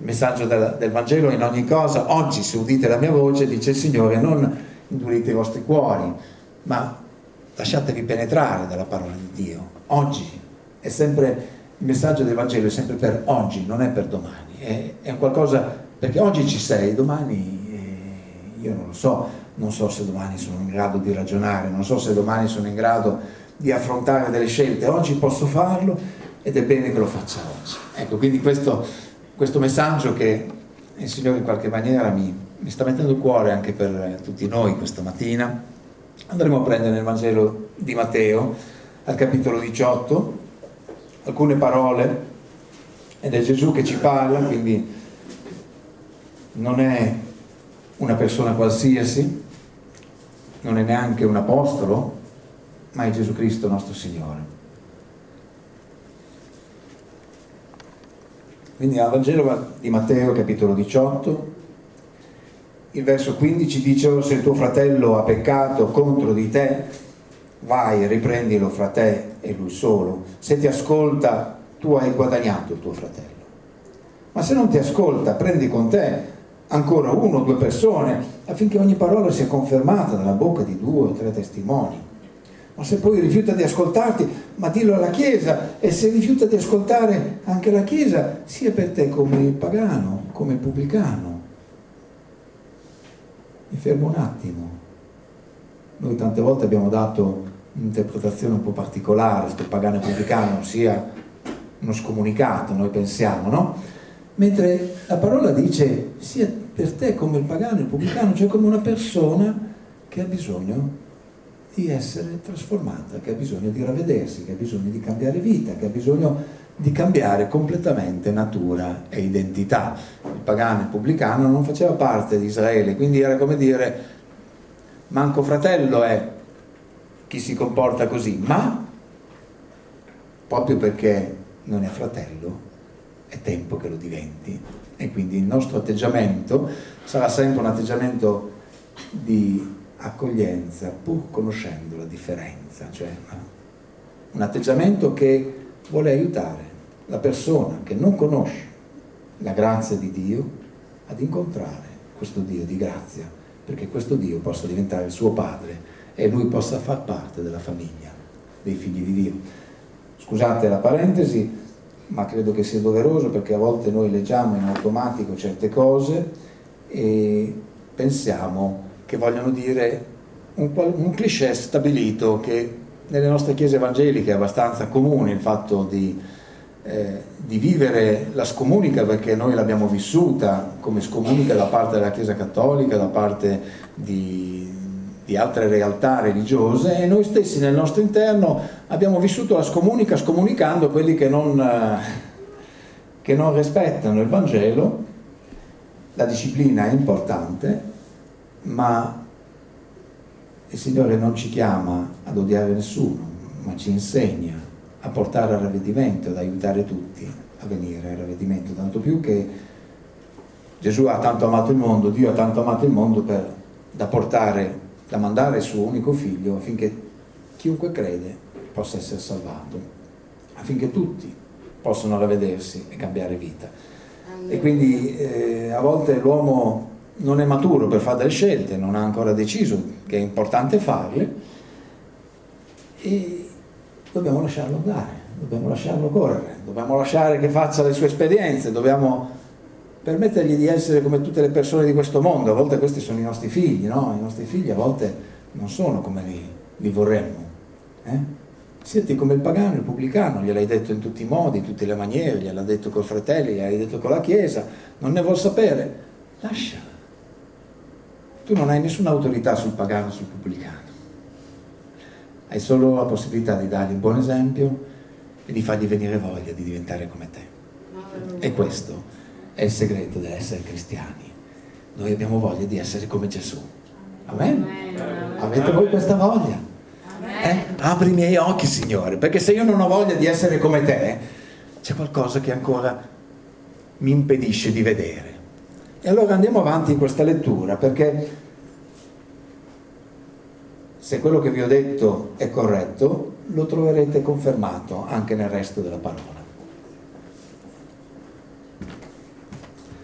Il messaggio del Vangelo in ogni cosa: oggi se udite la mia voce, dice il Signore, non indurite i vostri cuori, ma lasciatevi penetrare dalla parola di Dio. Oggi è sempre, il messaggio del Vangelo è sempre per oggi, non è per domani, è un qualcosa, perché oggi ci sei, domani io non lo so, non so se domani sono in grado di ragionare, non so se domani sono in grado di affrontare delle scelte. Oggi posso farlo ed è bene che lo faccia oggi. Ecco, quindi questo messaggio che il Signore in qualche maniera mi sta mettendo il cuore anche per tutti noi questa mattina. Andremo a prendere nel Vangelo di Matteo, al capitolo 18, alcune parole, ed è Gesù che ci parla, quindi non è una persona qualsiasi, non è neanche un apostolo, ma è Gesù Cristo nostro Signore. Quindi al Vangelo di Matteo, capitolo 18, il verso 15 dice: «Oh, se il tuo fratello ha peccato contro di te, vai, riprendilo fra te e lui solo. Se ti ascolta, tu hai guadagnato il tuo fratello. Ma se non ti ascolta, prendi con te ancora 1 o 2 persone, affinché ogni parola sia confermata dalla bocca di 2 o 3 testimoni. Ma se poi rifiuta di ascoltarti, ma dillo alla Chiesa, e se rifiuta di ascoltare anche la Chiesa, sia per te come il pagano, come il pubblicano». Mi fermo un attimo. Noi tante volte abbiamo dato un'interpretazione un po' particolare, sto pagano e pubblicano sia uno scomunicato, noi pensiamo, no? Mentre la parola dice sia per te come il pagano e il pubblicano, cioè come una persona che ha bisogno di essere trasformata, che ha bisogno di ravvedersi, che ha bisogno di cambiare vita, che ha bisogno di cambiare completamente natura e identità. Il pagano e il pubblicano non faceva parte di Israele, quindi era come dire: manco fratello è chi si comporta così, ma proprio perché non è fratello è tempo che lo diventi, e quindi il nostro atteggiamento sarà sempre un atteggiamento di accoglienza, pur conoscendo la differenza, cioè un atteggiamento che vuole aiutare la persona che non conosce la grazia di Dio ad incontrare questo Dio di grazia, perché questo Dio possa diventare il suo padre e lui possa far parte della famiglia dei figli di Dio. Scusate la parentesi, ma credo che sia doveroso, perché a volte noi leggiamo in automatico certe cose e pensiamo che vogliono dire un cliché stabilito, che nelle nostre chiese evangeliche è abbastanza comune il fatto di vivere la scomunica, perché noi l'abbiamo vissuta come scomunica da parte della Chiesa Cattolica, da parte di altre realtà religiose, e noi stessi nel nostro interno abbiamo vissuto la scomunica scomunicando quelli che non rispettano il Vangelo. La disciplina è importante, ma il Signore non ci chiama ad odiare nessuno, ma ci insegna a portare al ravvedimento, ad aiutare tutti a venire al ravvedimento, tanto più che Gesù ha tanto amato il mondo, Dio ha tanto amato il mondo da mandare il suo unico figlio, affinché chiunque crede possa essere salvato, affinché tutti possano ravvedersi e cambiare vita. E quindi a volte l'uomo non è maturo per fare delle scelte, non ha ancora deciso che è importante farle, e dobbiamo lasciarlo andare, dobbiamo lasciarlo correre, dobbiamo lasciare che faccia le sue esperienze, dobbiamo permettergli di essere come tutte le persone di questo mondo. A volte questi sono i nostri figli, no? I nostri figli a volte non sono come li vorremmo. Siete come il pagano e il pubblicano, gliel'hai detto in tutti i modi, in tutte le maniere, gliel'ha detto col fratelli, gliel'hai detto con la Chiesa, non ne vuol sapere, lasciala. Tu non hai nessuna autorità sul pagano e sul pubblicano, hai solo la possibilità di dargli un buon esempio e di fargli venire voglia di diventare come te. E questo è il segreto dell'essere cristiani. Noi abbiamo voglia di essere come Gesù. Amen? Avete voi questa voglia? Apri i miei occhi, Signore, perché se io non ho voglia di essere come te, c'è qualcosa che ancora mi impedisce di vedere. E allora andiamo avanti in questa lettura, perché se quello che vi ho detto è corretto, lo troverete confermato anche nel resto della parola.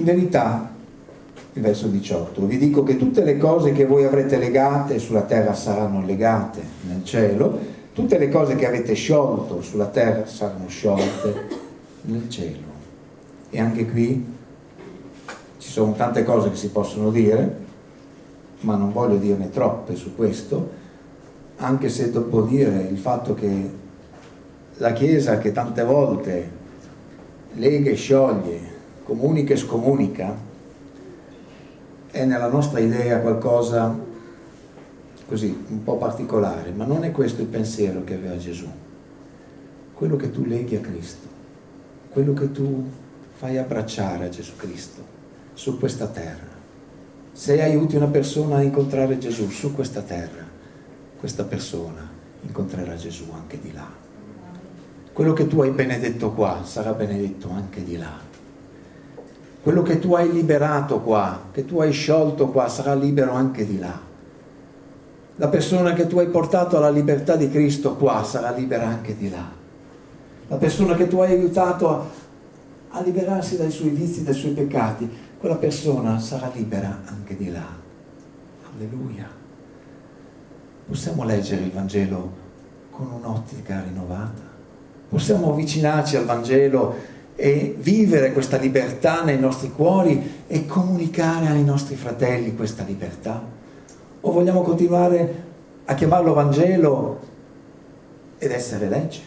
verità, il verso 18, vi dico che tutte le cose che voi avrete legate sulla terra saranno legate nel cielo, tutte le cose che avete sciolto sulla terra saranno sciolte nel cielo. E anche qui ci sono tante cose che si possono dire, ma non voglio dirne troppe su questo, anche se devo dire il fatto che la Chiesa, che tante volte lega e scioglie, comunica e scomunica, è nella nostra idea qualcosa così, un po' particolare, ma non è questo il pensiero che aveva Gesù. Quello che tu leghi a Cristo, quello che tu fai abbracciare a Gesù Cristo su questa terra. Se aiuti una persona a incontrare Gesù su questa terra, questa persona incontrerà Gesù anche di là. Quello che tu hai benedetto qua sarà benedetto anche di là. Quello che tu hai liberato qua, che tu hai sciolto qua, sarà libero anche di là. La persona che tu hai portato alla libertà di Cristo qua sarà libera anche di là. La persona che tu hai aiutato a liberarsi dai suoi vizi, dai suoi peccati, quella persona sarà libera anche di là. Alleluia. Possiamo leggere il Vangelo con un'ottica rinnovata? Possiamo avvicinarci al Vangelo e vivere questa libertà nei nostri cuori e comunicare ai nostri fratelli questa libertà? O vogliamo continuare a chiamarlo Vangelo ed essere legge?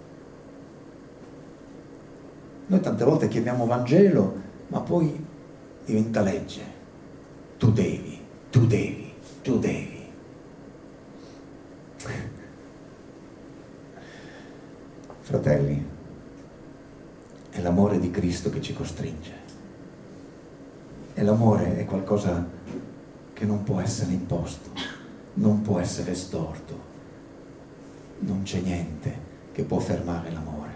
Noi tante volte chiamiamo Vangelo, ma poi diventa legge. Tu devi, tu devi, tu devi. Fratelli, è l'amore di Cristo che ci costringe. E l'amore è qualcosa che non può essere imposto, non può essere storto. Non c'è niente che può fermare l'amore.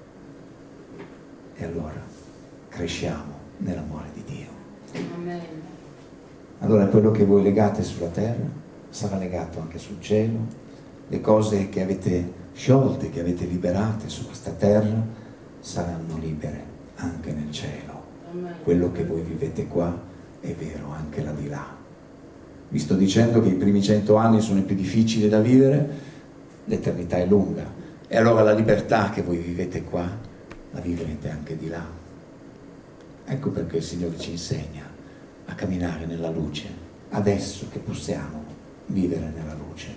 E allora cresciamo nell'amore di Dio. Amen. Allora quello che voi legate sulla terra sarà legato anche sul cielo. Le cose che avete sciolte, che avete liberate su questa terra, saranno libere anche nel cielo. Amen. Quello che voi vivete qua è vero anche là di là. Vi sto dicendo che i primi 100 anni sono i più difficili da vivere, l'eternità è lunga. E allora la libertà che voi vivete qua, la vivrete anche di là. Ecco perché il Signore ci insegna a camminare nella luce, adesso che possiamo vivere nella luce.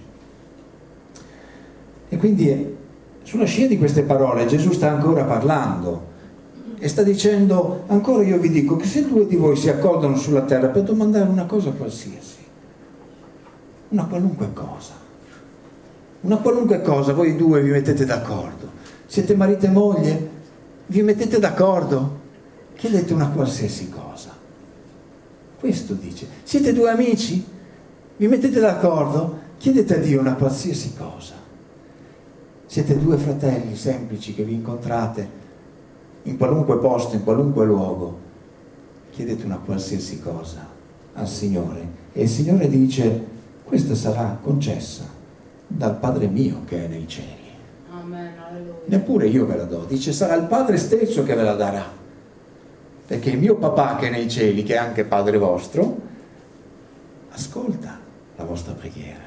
E quindi sulla scia di queste parole Gesù sta ancora parlando e sta dicendo: ancora io vi dico che se due di voi si accordano sulla terra per domandare una cosa qualsiasi, una qualunque cosa, voi due vi mettete d'accordo, siete marito e moglie, vi mettete d'accordo, chiedete una qualsiasi cosa. Questo dice. Siete due amici, vi mettete d'accordo, chiedete a Dio una qualsiasi cosa. Siete due fratelli semplici che vi incontrate in qualunque posto, in qualunque luogo, chiedete una qualsiasi cosa al Signore e il Signore dice: questa sarà concessa dal Padre mio che è nei cieli. Amen. Alleluia. Neppure io ve la do, dice sarà il Padre stesso che ve la darà, perché il mio papà che è nei cieli, che è anche Padre vostro, ascolta la vostra preghiera.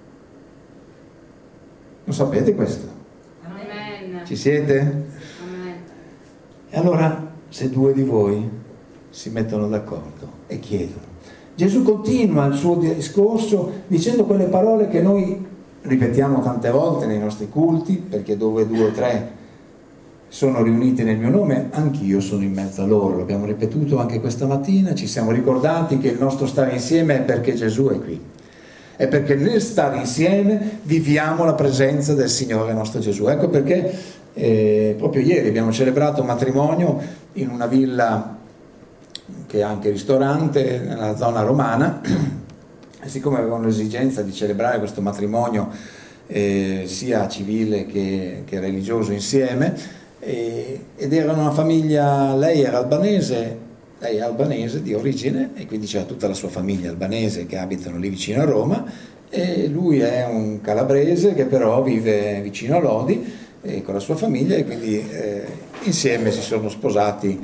Lo sapete questo? Amen. Ci siete? Amen. E allora, se due di voi si mettono d'accordo e chiedono. Gesù continua il suo discorso dicendo quelle parole che noi ripetiamo tante volte nei nostri culti, perché dove 2 o 3 sono riuniti nel mio nome, anch'io sono in mezzo a loro. L'abbiamo ripetuto anche questa mattina, ci siamo ricordati che il nostro stare insieme è perché Gesù è qui. È perché nel stare insieme viviamo la presenza del Signore nostro Gesù. Ecco perché proprio ieri abbiamo celebrato un matrimonio in una villa che è anche ristorante nella zona romana, e siccome avevano l'esigenza di celebrare questo matrimonio sia civile che religioso insieme, ed erano una famiglia, lei è albanese di origine, e quindi c'era tutta la sua famiglia albanese che abitano lì vicino a Roma, e lui è un calabrese che però vive vicino a Lodi con la sua famiglia, e quindi insieme si sono sposati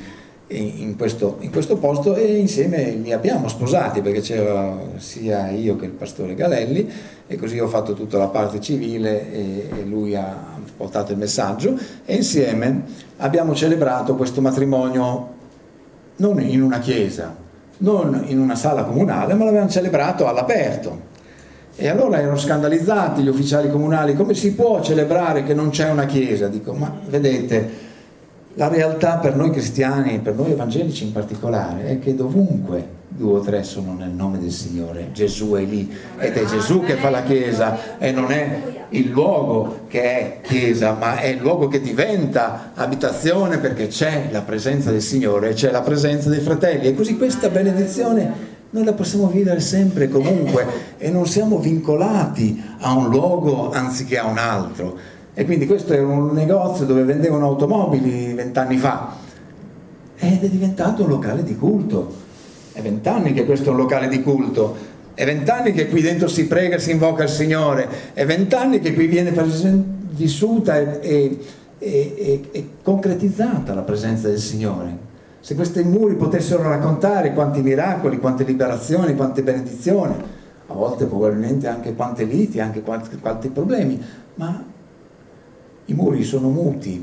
in questo posto, e insieme li abbiamo sposati, perché c'era sia io che il pastore Galelli, e così ho fatto tutta la parte civile e lui ha portato il messaggio, e insieme abbiamo celebrato questo matrimonio non in una chiesa, non in una sala comunale, ma l'abbiamo celebrato all'aperto. E allora erano scandalizzati gli ufficiali comunali: come si può celebrare che non c'è una chiesa? Dico, ma vedete, la realtà per noi cristiani, per noi evangelici in particolare, è che dovunque 2 o 3 sono nel nome del Signore, Gesù è lì, ed è Gesù che fa la chiesa, e non è il luogo che è chiesa, ma è il luogo che diventa abitazione, perché c'è la presenza del Signore, c'è la presenza dei fratelli, e così questa benedizione noi la possiamo vivere sempre e comunque, e non siamo vincolati a un luogo anziché a un altro. E quindi questo è un negozio dove vendevano automobili 20 anni fa, ed è diventato un locale di culto. È 20 anni che questo è un locale di culto, è 20 anni che qui dentro si prega e si invoca il Signore, è 20 anni che qui viene vissuta e concretizzata la presenza del Signore. Se questi muri potessero raccontare quanti miracoli, quante liberazioni, quante benedizioni, a volte probabilmente anche quante liti, anche quanti problemi, ma i muri sono muti,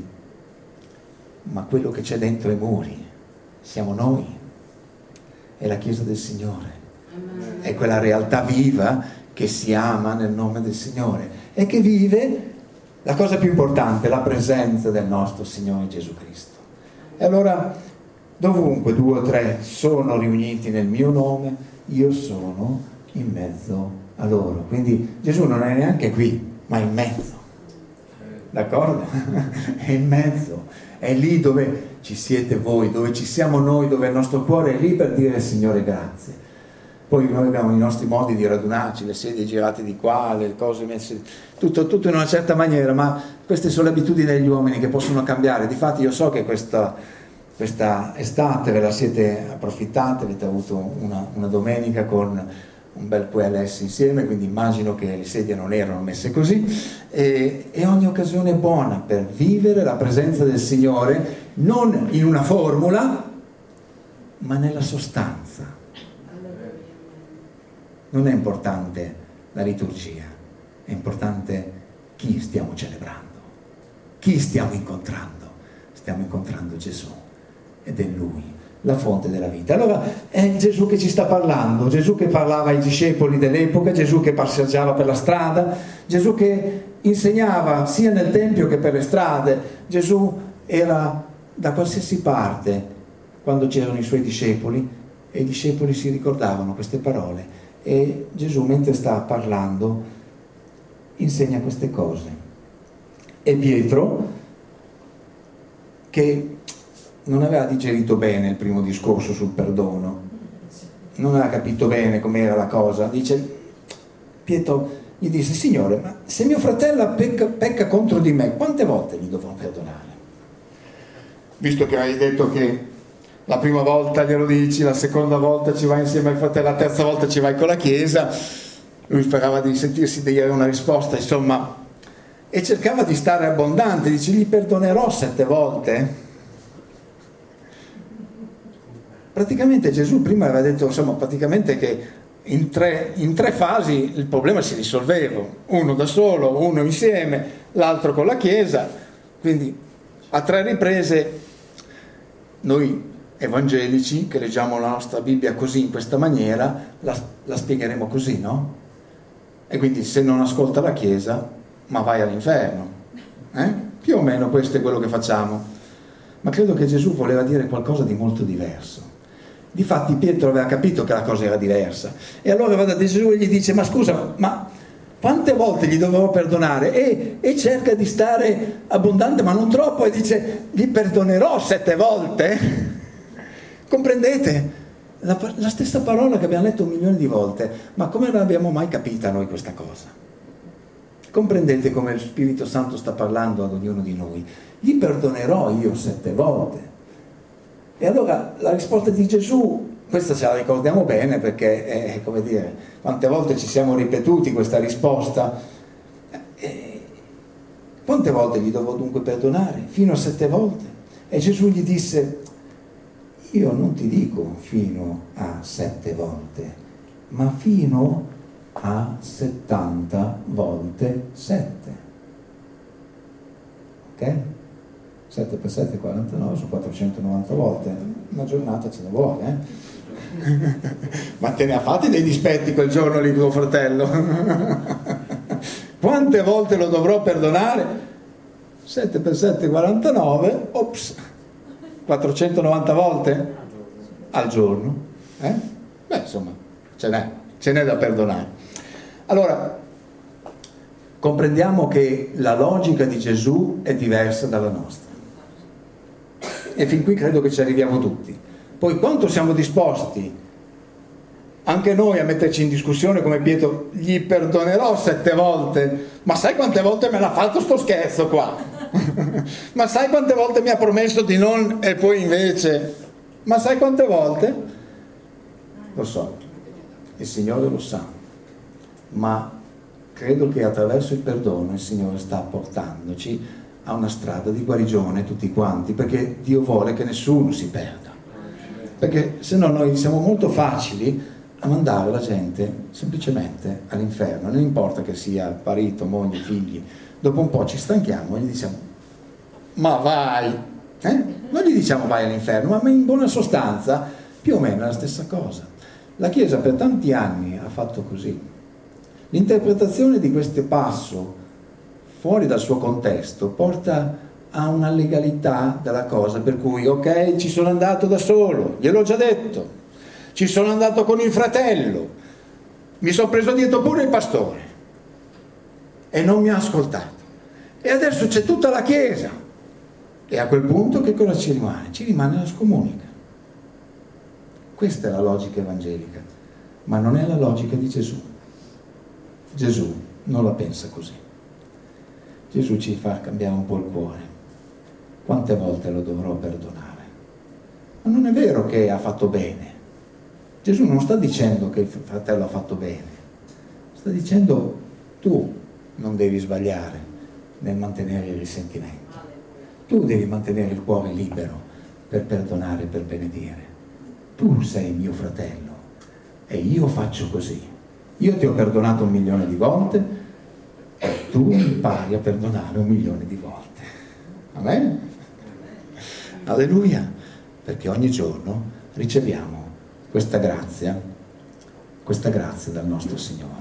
ma quello che c'è dentro i muri siamo noi, è la Chiesa del Signore, è quella realtà viva che si ama nel nome del Signore e che vive la cosa più importante, la presenza del nostro Signore Gesù Cristo. E allora, dovunque 2 o 3 sono riuniti nel mio nome, io sono in mezzo a loro. Quindi Gesù non è neanche qui, ma in mezzo. D'accordo? È in mezzo, è lì dove ci siete voi, dove ci siamo noi, dove il nostro cuore è lì per dire: Signore grazie. Poi noi abbiamo i nostri modi di radunarci, le sedie girate di qua, le cose messe, tutto in una certa maniera, ma queste sono le abitudini degli uomini che possono cambiare. Difatti io so che questa estate ve la siete approfittate, avete avuto una domenica con un bel QLS insieme, quindi immagino che le sedie non erano messe così, e ogni occasione è buona per vivere la presenza del Signore, non in una formula, ma nella sostanza. Non è importante la liturgia, è importante chi stiamo celebrando, chi stiamo incontrando. Stiamo incontrando Gesù, ed è Lui la fonte della vita. Allora è Gesù che ci sta parlando, Gesù che parlava ai discepoli dell'epoca, Gesù che passeggiava per la strada, Gesù che insegnava sia nel tempio che per le strade. Gesù era da qualsiasi parte quando c'erano i suoi discepoli, e i discepoli si ricordavano queste parole, e Gesù, mentre sta parlando, insegna queste cose. E Pietro, che non aveva digerito bene il primo discorso sul perdono, non aveva capito bene com'era la cosa, Pietro gli disse: Signore, ma se mio fratello pecca contro di me, quante volte gli dovrò perdonare? Visto che hai detto che la prima volta glielo dici, la seconda volta ci vai insieme al fratello, la terza volta ci vai con la Chiesa, lui sperava di sentirsi dire una risposta, insomma, e cercava di stare abbondante, dice: gli perdonerò 7 volte? Praticamente Gesù prima aveva detto, insomma, praticamente che in tre fasi il problema si risolveva, uno da solo, uno insieme, l'altro con la Chiesa. Quindi a 3 riprese noi evangelici che leggiamo la nostra Bibbia così, in questa maniera, la spiegheremo così, no? E quindi se non ascolta la Chiesa, ma vai all'inferno, più o meno questo è quello che facciamo. Ma credo che Gesù voleva dire qualcosa di molto diverso. Difatti Pietro aveva capito che la cosa era diversa, e allora va da Gesù e gli dice: ma scusa, ma quante volte gli dovrò perdonare? E cerca di stare abbondante, ma non troppo, e dice: gli perdonerò 7 volte? Comprendete? La stessa parola che abbiamo letto 1 milione di volte, ma come non abbiamo mai capita noi questa cosa? Comprendete come lo Spirito Santo sta parlando ad ognuno di noi? Gli perdonerò io 7 volte. E allora la risposta di Gesù, questa ce la ricordiamo bene, perché è come dire, quante volte ci siamo ripetuti questa risposta. Quante volte gli dovrò dunque perdonare? Fino a 7 volte. E Gesù gli disse: io non ti dico fino a 7 volte, ma fino a 70 volte 7. Ok? 7 per 7 49, sono 490 volte. Una giornata ce ne vuole, Ma te ne ha fatti dei dispetti quel giorno lì tuo fratello? Quante volte lo dovrò perdonare? 7 per 7 49, ops, 490 volte al giorno. Beh, insomma, ce n'è da perdonare. Allora, comprendiamo che la logica di Gesù è diversa dalla nostra. E fin qui credo che ci arriviamo tutti. Poi quanto siamo disposti anche noi a metterci in discussione come Pietro, gli perdonerò 7 volte, ma sai quante volte me l'ha fatto sto scherzo qua? Ma sai quante volte mi ha promesso di non, e poi invece, ma sai quante volte? Lo so, il Signore lo sa, ma credo che attraverso il perdono il Signore sta portandoci a una strada di guarigione tutti quanti, perché Dio vuole che nessuno si perda, perché se no noi siamo molto facili a mandare la gente semplicemente all'inferno, non importa che sia marito, moglie, figli. Dopo un po' ci stanchiamo e gli diciamo ma vai, non gli diciamo vai all'inferno, ma in buona sostanza più o meno è la stessa cosa. La Chiesa per tanti anni ha fatto così. L'interpretazione di questo passo fuori dal suo contesto porta a una legalità della cosa, per cui ok, ci sono andato da solo, gliel'ho già detto, ci sono andato con il fratello, mi sono preso dietro pure il pastore e non mi ha ascoltato, e adesso c'è tutta la Chiesa, e a quel punto che cosa ci rimane? Ci rimane la scomunica. Questa è la logica evangelica, ma non è la logica di Gesù. Gesù non la pensa così. Gesù ci fa cambiare un po' il cuore. Quante volte lo dovrò perdonare? Ma non è vero che ha fatto bene. Gesù non sta dicendo che il fratello ha fatto bene, sta dicendo tu non devi sbagliare nel mantenere il risentimento, tu devi mantenere il cuore libero per perdonare e per benedire. Tu sei mio fratello e io faccio così. Io ti ho perdonato 1.000.000 di volte e tu impari a perdonare 1.000.000 di volte. Amen? Alleluia! Perché ogni giorno riceviamo questa grazia dal nostro Signore.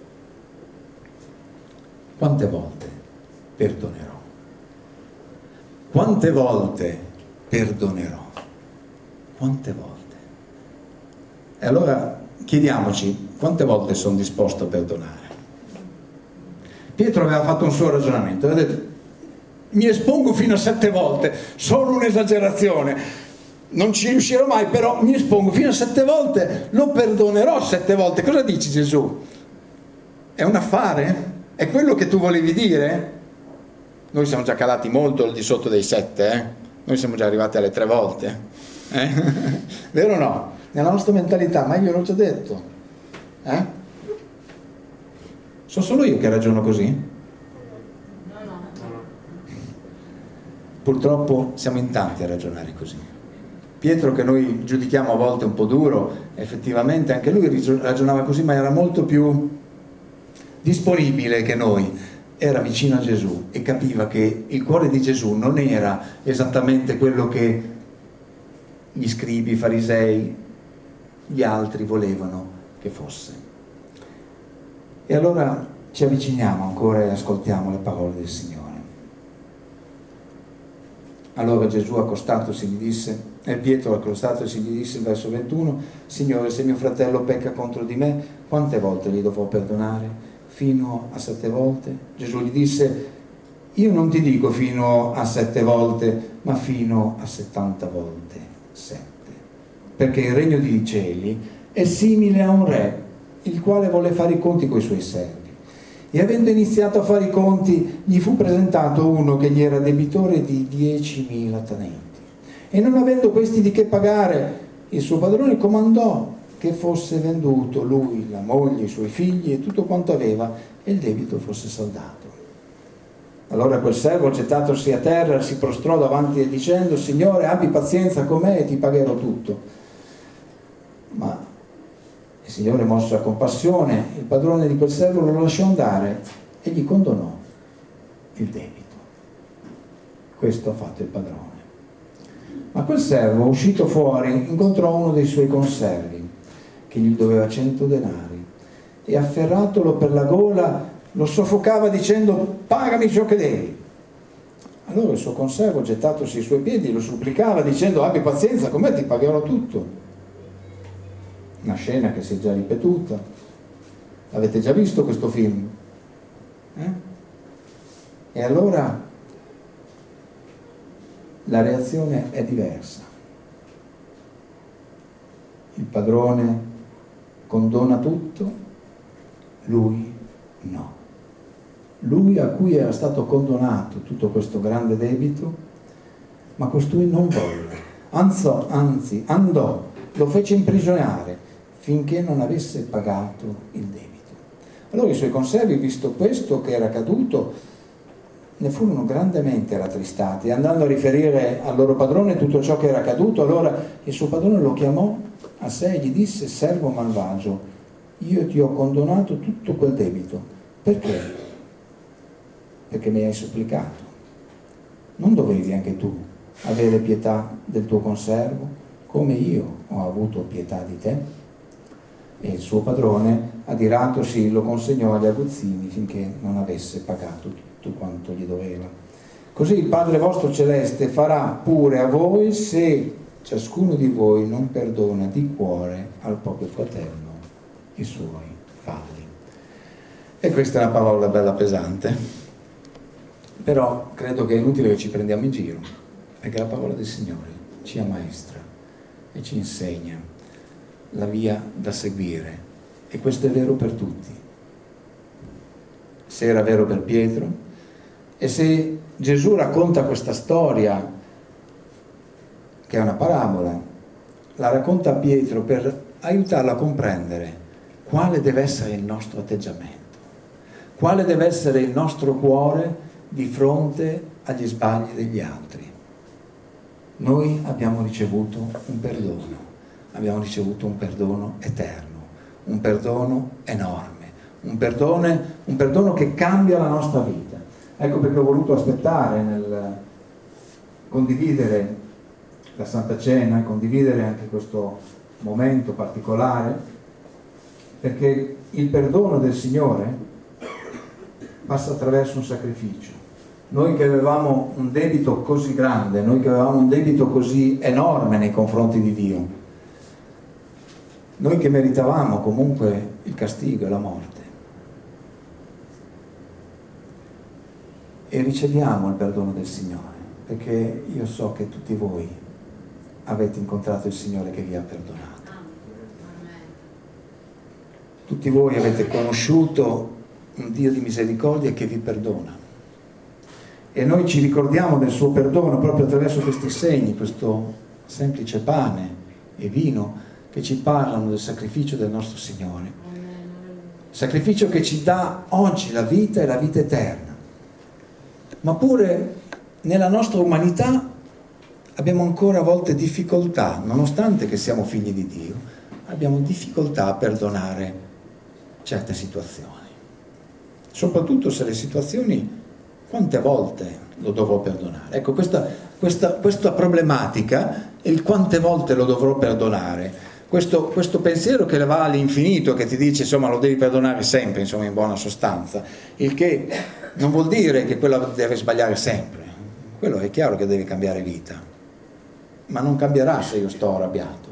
Quante volte perdonerò? Quante volte perdonerò? Quante volte? E allora chiediamoci, quante volte sono disposto a perdonare? Pietro aveva fatto un suo ragionamento, aveva detto, mi espongo fino a 7 volte, sono un'esagerazione, non ci riuscirò mai, però mi espongo fino a 7 volte, lo perdonerò 7 volte. Cosa dici Gesù? È un affare? È quello che tu volevi dire? Noi siamo già calati molto al di sotto dei 7, Noi siamo già arrivati alle 3 volte, Vero o no? Nella nostra mentalità, ma io l'ho già detto, Sono solo io che ragiono così? No. Purtroppo siamo in tanti a ragionare così. Pietro, che noi giudichiamo a volte un po' duro, effettivamente anche lui ragionava così, ma era molto più disponibile che noi, era vicino a Gesù e capiva che il cuore di Gesù non era esattamente quello che gli scribi, i farisei, gli altri volevano che fosse. E allora ci avviciniamo ancora e ascoltiamo le parole del Signore. Allora Gesù accostatosi gli disse, e Pietro accostatosi gli disse, verso 21, Signore, se mio fratello pecca contro di me, quante volte gli dovrò perdonare? Fino a 7 volte? Gesù gli disse, io non ti dico fino a 7 volte, ma fino a 70 volte 7. Perché il regno dei cieli è simile a un re, il quale volle fare i conti coi suoi servi. E avendo iniziato a fare i conti, gli fu presentato uno che gli era debitore di 10.000 talenti. E non avendo questi di che pagare, il suo padrone comandò che fosse venduto lui, la moglie, i suoi figli e tutto quanto aveva, e il debito fosse saldato. Allora quel servo, gettatosi a terra, si prostrò davanti e dicendo: Signore, abbi pazienza con me e ti pagherò tutto. Ma il Signore, mosso a compassione, il padrone di quel servo lo lasciò andare e gli condonò il debito. Questo ha fatto il padrone. Ma quel servo, uscito fuori, incontrò uno dei suoi conservi che gli doveva 100 denari e, afferratolo per la gola, lo soffocava dicendo: pagami ciò che devi. Allora il suo conservo, gettatosi ai suoi piedi, lo supplicava dicendo: abbi pazienza con me, ti pagherò tutto. Una scena che si è già ripetuta. Avete già visto questo film? E allora la reazione è diversa. Il padrone condona tutto, lui no. Lui, a cui era stato condonato tutto questo grande debito, ma costui non volle, anzi andò, lo fece imprigionare finché non avesse pagato il debito. Allora i suoi conservi, visto questo che era accaduto, ne furono grandemente rattristati, andando a riferire al loro padrone tutto ciò che era accaduto. Allora il suo padrone lo chiamò a sé e gli disse: servo malvagio, io ti ho condonato tutto quel debito. Perché? Perché mi hai supplicato. Non dovevi anche tu avere pietà del tuo conservo, come io ho avuto pietà di te? E il suo padrone, adiratosi, lo consegnò agli aguzzini finché non avesse pagato tutto quanto gli doveva. Così il Padre vostro celeste farà pure a voi se ciascuno di voi non perdona di cuore al proprio fratello i suoi falli. E questa è una parola bella pesante, però credo che è inutile che ci prendiamo in giro, perché la parola del Signore ci ammaestra e ci insegna la via da seguire, e questo è vero per tutti. Se era vero per Pietro, e se Gesù racconta questa storia, che è una parabola, la racconta a Pietro per aiutarlo a comprendere quale deve essere il nostro atteggiamento, quale deve essere il nostro cuore di fronte agli sbagli degli altri. Noi abbiamo ricevuto un perdono. Abbiamo ricevuto un perdono eterno, un perdono enorme, un perdono che cambia la nostra vita. Ecco perché ho voluto aspettare nel condividere la Santa Cena, condividere anche questo momento particolare, perché il perdono del Signore passa attraverso un sacrificio. Noi che avevamo un debito così grande, noi che avevamo un debito così enorme nei confronti di Dio, noi che meritavamo comunque il castigo e la morte, e riceviamo il perdono del Signore, perché io so che tutti voi avete incontrato il Signore che vi ha perdonato. Tutti voi avete conosciuto un Dio di misericordia che vi perdona, e noi ci ricordiamo del suo perdono proprio attraverso questi segni, questo semplice pane e vino che ci parlano del sacrificio del nostro Signore, sacrificio che ci dà oggi la vita e la vita eterna. Ma pure nella nostra umanità abbiamo ancora a volte difficoltà, nonostante che siamo figli di Dio, abbiamo difficoltà a perdonare certe situazioni, soprattutto se le situazioni, quante volte lo dovrò perdonare? Ecco, questa problematica, il quante volte lo dovrò perdonare, questo pensiero che va all'infinito, che ti dice insomma lo devi perdonare sempre, insomma, in buona sostanza, il che non vuol dire che quello deve sbagliare sempre, quello è chiaro che deve cambiare vita, ma non cambierà se io sto arrabbiato,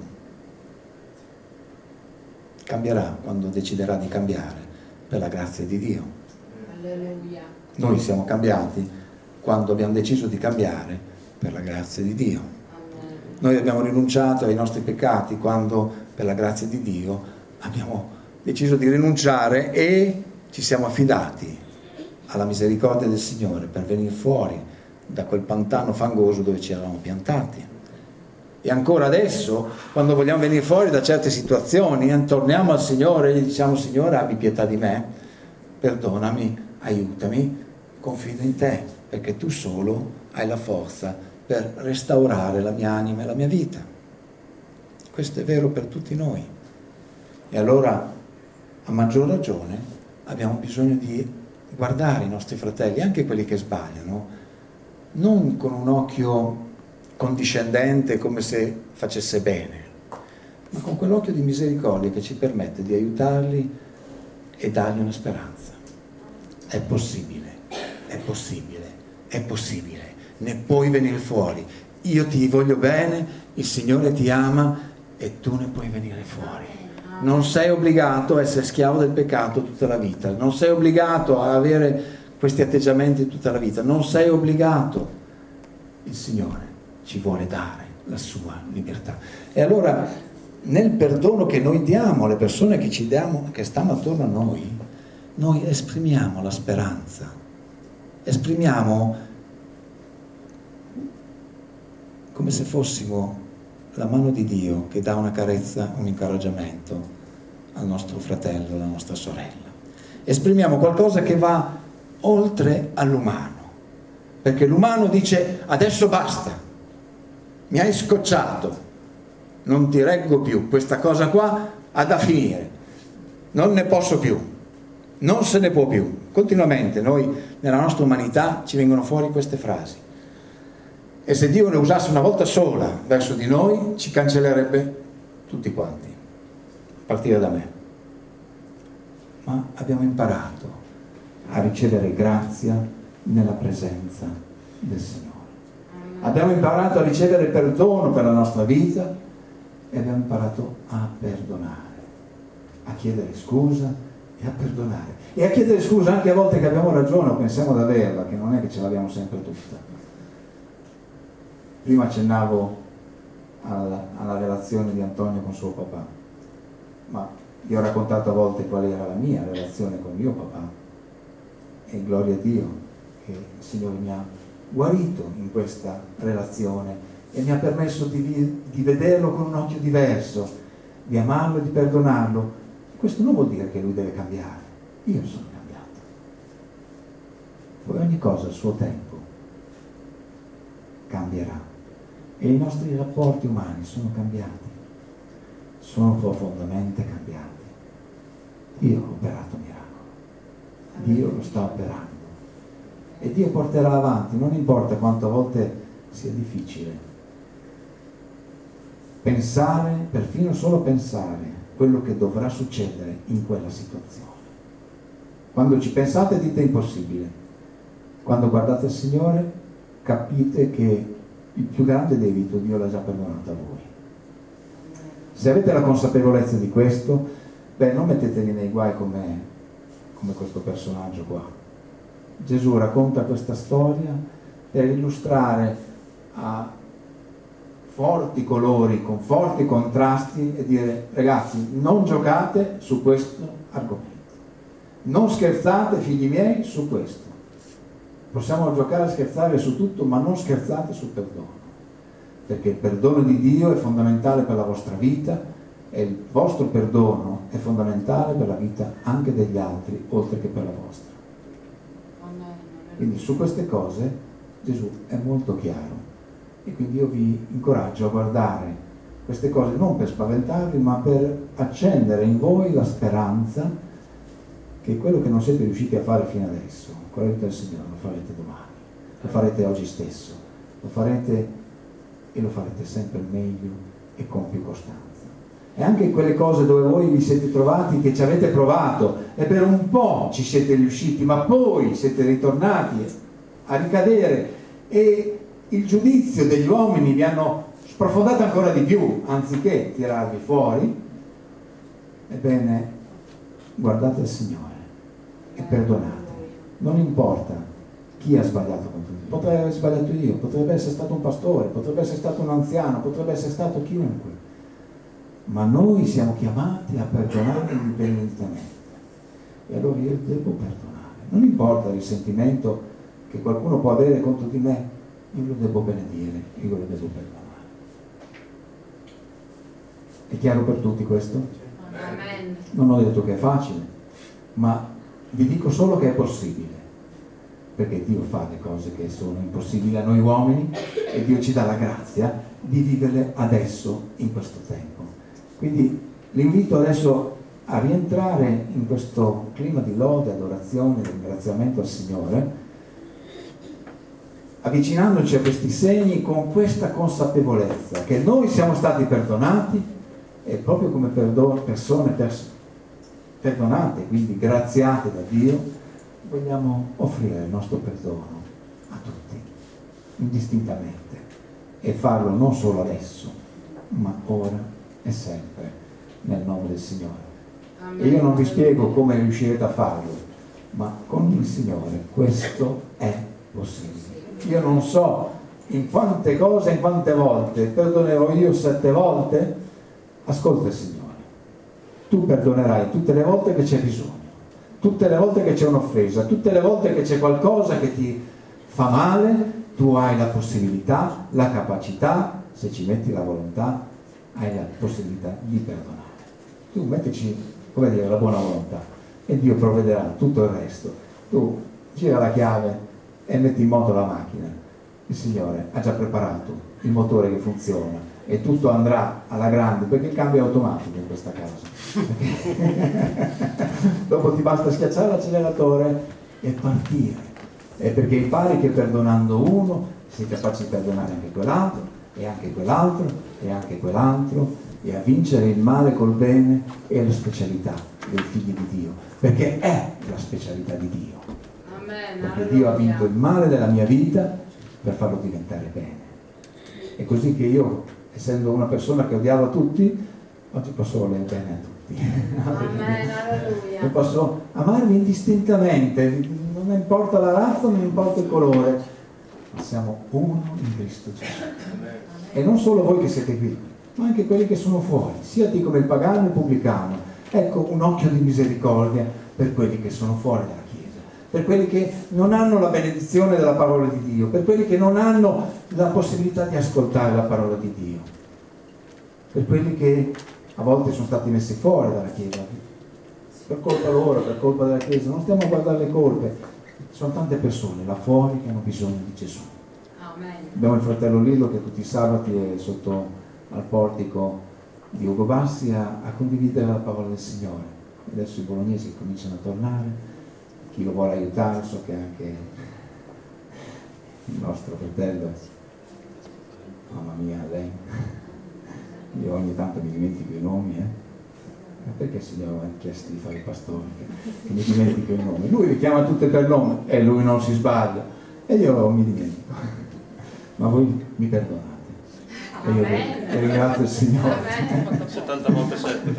cambierà quando deciderà di cambiare per la grazia di Dio. Alleluia. Noi siamo cambiati quando abbiamo deciso di cambiare per la grazia di Dio. Noi abbiamo rinunciato ai nostri peccati quando, per la grazia di Dio, abbiamo deciso di rinunciare e ci siamo affidati alla misericordia del Signore per venire fuori da quel pantano fangoso dove ci eravamo piantati. E ancora adesso, quando vogliamo venire fuori da certe situazioni, torniamo al Signore e gli diciamo: Signore, abbi pietà di me, perdonami, aiutami, confido in te, perché tu solo hai la forza per restaurare la mia anima e la mia vita. Questo è vero per tutti noi. E allora, a maggior ragione, abbiamo bisogno di guardare i nostri fratelli, anche quelli che sbagliano, non con un occhio condiscendente come se facesse bene, ma con quell'occhio di misericordia che ci permette di aiutarli e dargli una speranza. È possibile, è possibile, è possibile, ne puoi venire fuori. Io ti voglio bene, il Signore ti ama e tu ne puoi venire fuori. Non sei obbligato a essere schiavo del peccato tutta la vita, non sei obbligato a avere questi atteggiamenti tutta la vita, non sei obbligato. Il Signore ci vuole dare la sua libertà. E allora, nel perdono che noi diamo alle persone che ci diamo, che stanno attorno a noi esprimiamo la speranza, esprimiamo come se fossimo la mano di Dio che dà una carezza, un incoraggiamento al nostro fratello, alla nostra sorella. Esprimiamo qualcosa che va oltre all'umano, perché l'umano dice: adesso basta, mi hai scocciato, non ti reggo più, questa cosa qua ha da finire, non ne posso più, non se ne può più. Continuamente noi, nella nostra umanità, ci vengono fuori queste frasi. E se Dio le usasse una volta sola verso di noi, ci cancellerebbe tutti quanti, a partire da me. Ma abbiamo imparato a ricevere grazia nella presenza del Signore. Abbiamo imparato a ricevere perdono per la nostra vita e abbiamo imparato a perdonare, a chiedere scusa e a perdonare. E a chiedere scusa anche a volte che abbiamo ragione o pensiamo di averla, che non è che ce l'abbiamo sempre tutta. Prima accennavo alla relazione di Antonio con suo papà, ma io ho raccontato a volte qual era la mia relazione con mio papà, e gloria a Dio che il Signore mi ha guarito in questa relazione e mi ha permesso di vederlo con un occhio diverso, di amarlo e di perdonarlo. Questo non vuol dire che lui deve cambiare, io sono cambiato. Poi ogni cosa al suo tempo cambierà. E i nostri rapporti umani sono cambiati, sono profondamente cambiati. Dio ha operato miracolo, Dio lo sta operando e Dio porterà avanti, non importa quanto a volte sia difficile pensare, perfino solo pensare quello che dovrà succedere in quella situazione. Quando ci pensate dite impossibile, quando guardate il Signore capite che il più grande debito Dio l'ha già perdonato a voi. Se avete la consapevolezza di questo, non mettetevi nei guai come questo personaggio qua. Gesù racconta questa storia per illustrare a forti colori, con forti contrasti, e dire: ragazzi, non giocate su questo argomento, non scherzate, figli miei, su questo. Possiamo giocare e scherzare su tutto, ma non scherzate sul perdono, perché il perdono di Dio è fondamentale per la vostra vita e il vostro perdono è fondamentale per la vita anche degli altri, oltre che per la vostra. Quindi su queste cose Gesù è molto chiaro, e quindi io vi incoraggio a guardare queste cose non per spaventarvi, ma per accendere in voi la speranza che quello che non siete riusciti a fare fino adesso, con l'aiuto del Signore, lo farete domani, lo farete oggi stesso, lo farete e lo farete sempre meglio e con più costanza. E anche quelle cose dove voi vi siete trovati, che ci avete provato e per un po' ci siete riusciti, ma poi siete ritornati a ricadere e il giudizio degli uomini vi hanno sprofondato ancora di più, anziché tirarvi fuori, ebbene guardate il Signore e perdonate. Non importa chi ha sbagliato con tutti, potrei aver sbagliato io, potrebbe essere stato un pastore, potrebbe essere stato un anziano, potrebbe essere stato chiunque, ma noi siamo chiamati a perdonare indipendentemente. E allora io devo perdonare, non importa il risentimento che qualcuno può avere contro di me, io lo devo benedire, io lo devo perdonare. È chiaro per tutti questo? Amen. Non ho detto che è facile, ma vi dico solo che è possibile, perché Dio fa le cose che sono impossibili a noi uomini e Dio ci dà la grazia di viverle adesso, in questo tempo. Quindi l'invito adesso a rientrare in questo clima di lode, adorazione, ringraziamento al Signore, avvicinandoci a questi segni con questa consapevolezza che noi siamo stati perdonati e proprio come persone perdonate, quindi graziate da Dio, vogliamo offrire il nostro perdono a tutti, indistintamente, e farlo non solo adesso, ma ora e sempre, nel nome del Signore. Amen. E io non vi spiego come riuscirete a farlo, ma con il Signore questo è possibile. Io non so in quante cose, in quante volte perdonerò io 7 volte. Ascolta il Signore, tu perdonerai tutte le volte che c'è bisogno, tutte le volte che c'è un'offesa, tutte le volte che c'è qualcosa che ti fa male. Tu hai la possibilità, la capacità, se ci metti la volontà, hai la possibilità di perdonare. Tu mettici, come dire, la buona volontà e Dio provvederà tutto il resto. Tu gira la chiave e metti in moto la macchina. Il Signore ha già preparato il motore che funziona e tutto andrà alla grande, perché il cambio è automatico in questa casa. Dopo ti basta schiacciare l'acceleratore e partire. E perché impari che perdonando uno sei capace di perdonare anche quell'altro e anche quell'altro e anche quell'altro, e a vincere il male col bene è la specialità dei figli di Dio, perché è la specialità di Dio. Amen. Perché Dio ha vinto il male della mia vita per farlo diventare bene. È così che io, essendo una persona che odiava tutti, oggi posso volere bene a tutti. Amen, alleluia. Io posso amarmi indistintamente, non importa la razza, non importa il colore, ma siamo uno in Cristo Gesù. E non solo voi che siete qui, ma anche quelli che sono fuori, sia di come il pagano e il pubblicano. Ecco, un occhio di misericordia per quelli che sono fuori dalla Chiesa, per quelli che non hanno la benedizione della parola di Dio, per quelli che non hanno la possibilità di ascoltare la parola di Dio, per quelli che a volte sono stati messi fuori dalla Chiesa, per colpa loro, per colpa della Chiesa. Non stiamo a guardare le colpe, sono tante persone là fuori che hanno bisogno di Gesù. Amen. Abbiamo il fratello Lillo che tutti i sabati è sotto al portico di Ugo Bassi a condividere la parola del Signore. Adesso i bolognesi cominciano a tornare, chi lo vuole aiutare, so che anche il nostro fratello, mamma mia, lei, io ogni tanto mi dimentico i nomi, ma perché il Signore mi ha chiesto di fare il pastore che mi dimentico i nomi? Lui li chiama tutte per nome e lui non si sbaglia e io mi dimentico, ma voi mi perdonate. E io ringrazio il Signore. 70 volte 7.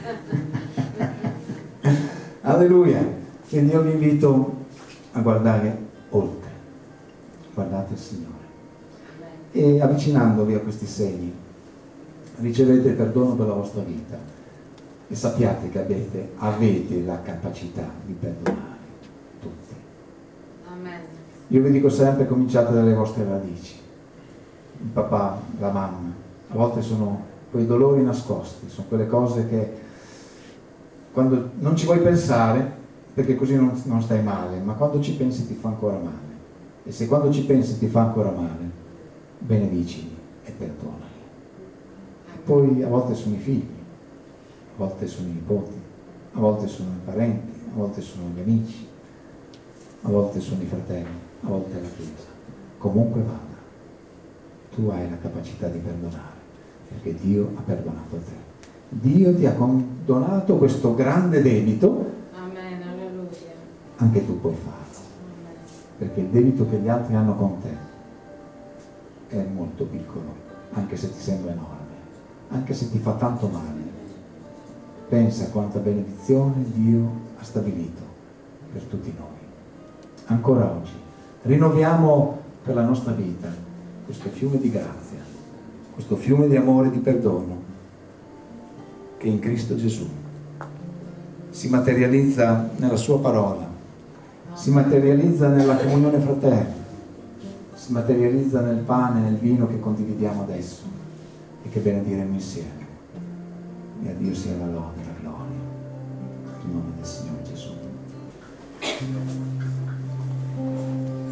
Alleluia. Quindi io vi invito a guardare oltre, guardate il Signore e avvicinandovi a questi segni ricevete il perdono per la vostra vita e sappiate che avete la capacità di perdonare tutti. Amen. Io vi dico sempre: cominciate dalle vostre radici. Il papà, la mamma, a volte sono quei dolori nascosti, sono quelle cose che quando non ci vuoi pensare, perché così non stai male, ma quando ci pensi ti fa ancora male. E se quando ci pensi ti fa ancora male, benedicili e perdonali. Poi a volte sono i figli, a volte sono i nipoti, a volte sono i parenti, a volte sono gli amici, a volte sono i fratelli, a volte è la Chiesa. Comunque vada, tu hai la capacità di perdonare, perché Dio ha perdonato te. Dio ti ha condonato questo grande debito. Amen, alleluia. Anche tu puoi farlo, perché il debito che gli altri hanno con te è molto piccolo, anche se ti sembra enorme, anche se ti fa tanto male. Pensa quanta benedizione Dio ha stabilito per tutti noi. Ancora oggi rinnoviamo per la nostra vita questo fiume di grazia, questo fiume di amore e di perdono che in Cristo Gesù si materializza nella sua parola, si materializza nella comunione fraterna, si materializza nel pane, nel vino che condividiamo adesso e che benediremo insieme. E a Dio sia la lode e la gloria, nel nome del Signore Gesù.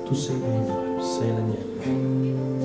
Tu sei mio, sei l'agnello.